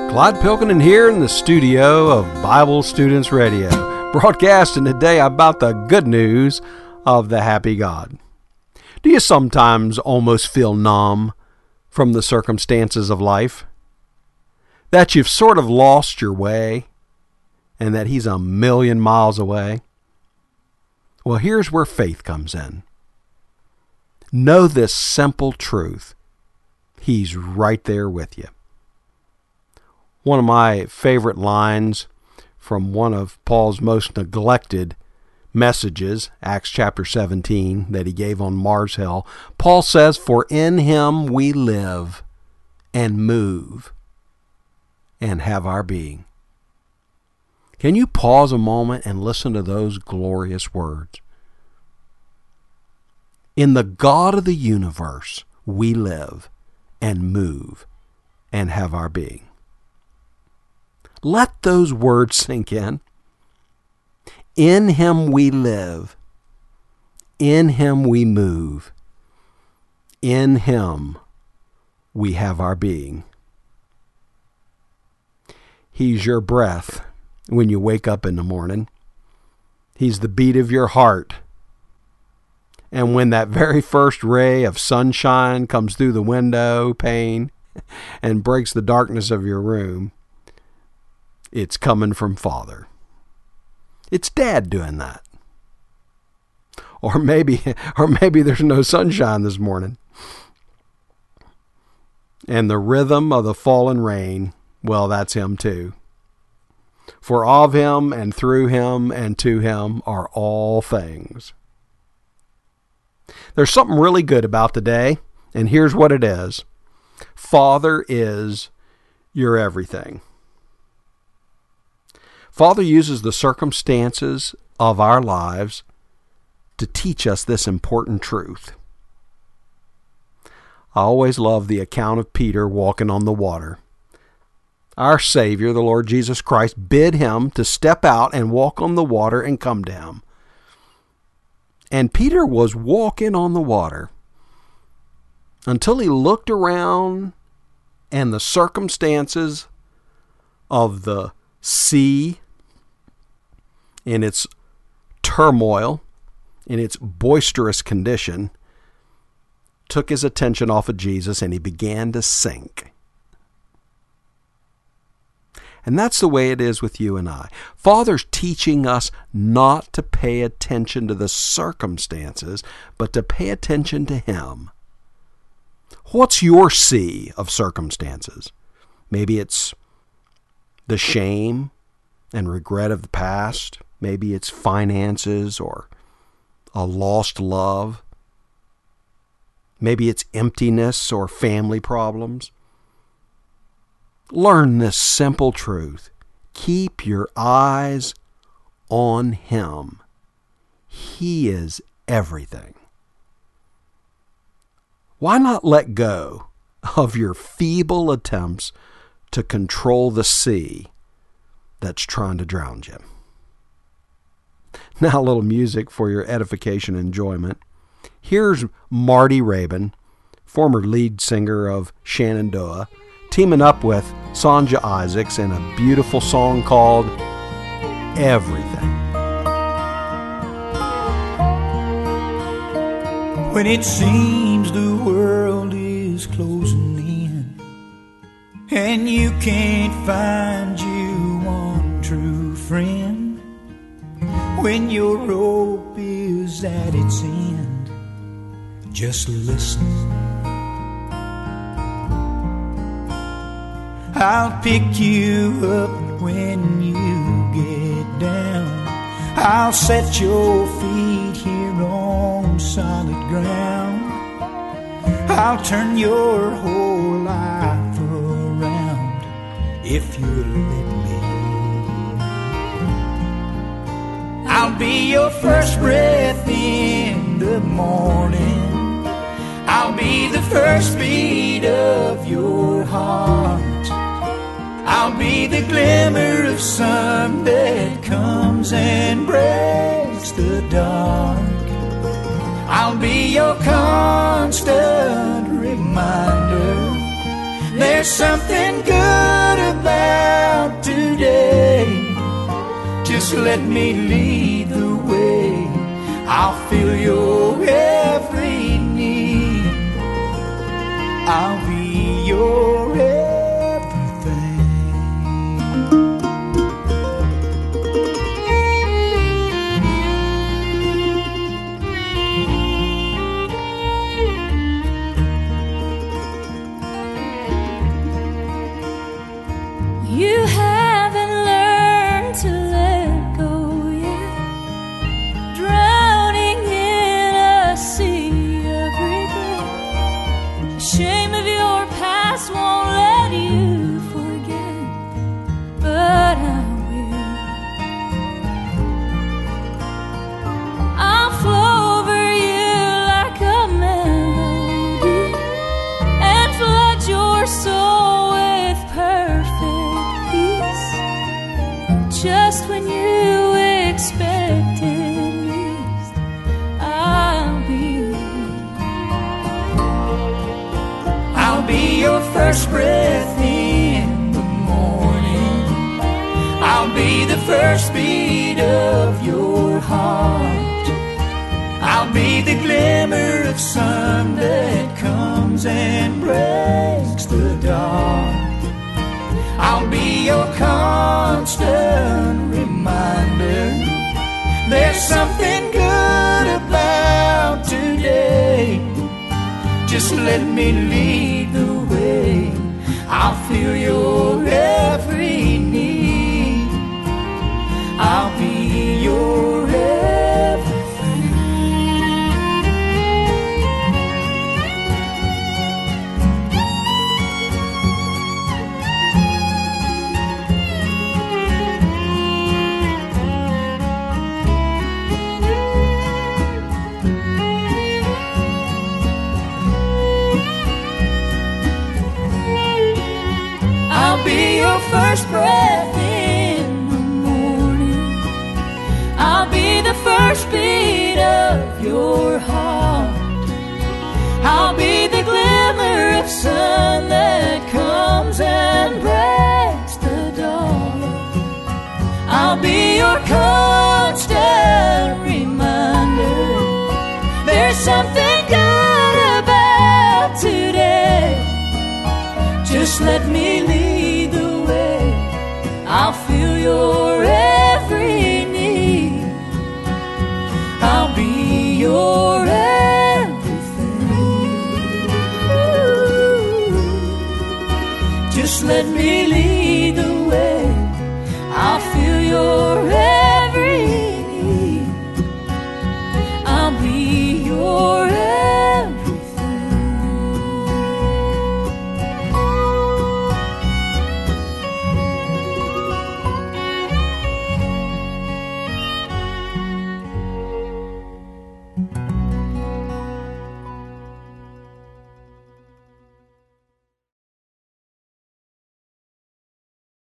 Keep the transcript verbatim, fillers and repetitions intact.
Clyde Pilkington here in the studio of Bible Students Radio, broadcasting today about the good news of the happy God. Do you sometimes almost feel numb from the circumstances of life? That you've sort of lost your way and that He's a million miles away? Well, here's where faith comes in. Know this simple truth. He's right there with you. One of my favorite lines from one of Paul's most neglected messages, Acts chapter seventeen, that he gave on Mars Hill, Paul says, "For in Him we live and move and have our being." Can you pause a moment and listen to those glorious words? In the God of the universe we live and move and have our being. Let those words sink in. In Him we live. In Him we move. In Him we have our being. He's your breath when you wake up in the morning. He's the beat of your heart. And when that very first ray of sunshine comes through the window pane and breaks the darkness of your room, it's coming from Father. It's Dad doing that. Or maybe, or maybe there's no sunshine this morning. And the rhythm of the falling rain, well, that's Him too. For of Him and through Him and to Him are all things. There's something really good about today, and here's what it is. Father is your everything. Father uses the circumstances of our lives to teach us this important truth. I always love the account of Peter walking on the water. Our Savior, the Lord Jesus Christ, bid him to step out and walk on the water and come to Him. And Peter was walking on the water until he looked around and the circumstances of the sea in its turmoil, in its boisterous condition, took his attention off of Jesus and he began to sink. And that's the way it is with you and I. Father's teaching us not to pay attention to the circumstances, but to pay attention to Him. What's your sea of circumstances? Maybe it's the shame and regret of the past. Maybe it's finances or a lost love. Maybe it's emptiness or family problems. Learn this simple truth. Keep your eyes on Him. He is everything. Why not let go of your feeble attempts to control the sea that's trying to drown you? Now a little music for your edification and enjoyment. Here's Marty Rabin, former lead singer of Shenandoah, teaming up with Sonja Isaacs in a beautiful song called Everything. When it seems the world is closing in and you can't find you one true friend, when your rope is at its end, just listen. I'll pick you up when you get down. I'll set your feet here on solid ground. I'll turn your whole life around if you'll let me. I'll be your first breath in the morning. I'll be the first beat of your heart. I'll be the glimmer of sun that comes and breaks the dark. I'll be your constant reminder there's something good about Just let me lead the way. I'll fill your every need. I'll be your everything. You haven't learned to let go yet, drowning in a sea of regret. The shame of your past won't let you forget, but I will. I'll flow over you like a melody and flood your soul with perfect peace. Just when you expect it least, I'll be. I'll be your first breath in the morning. I'll be the first beat of your heart. I'll be the glimmer of sun that comes and breaks the dark. I'll be your constant reminder. There's something good about today. Just let me lead the way. I'll fill your every need. I'll be your everything. I'll be your first breath in the morning. I'll be the first beat of your heart. I'll be the glimmer of sun that comes and breaks the dawn. I'll be your constant reminder. There's something good about today. Just let me lead the way. I'll fill your every need. I'll be your everything. Ooh. Just let me lead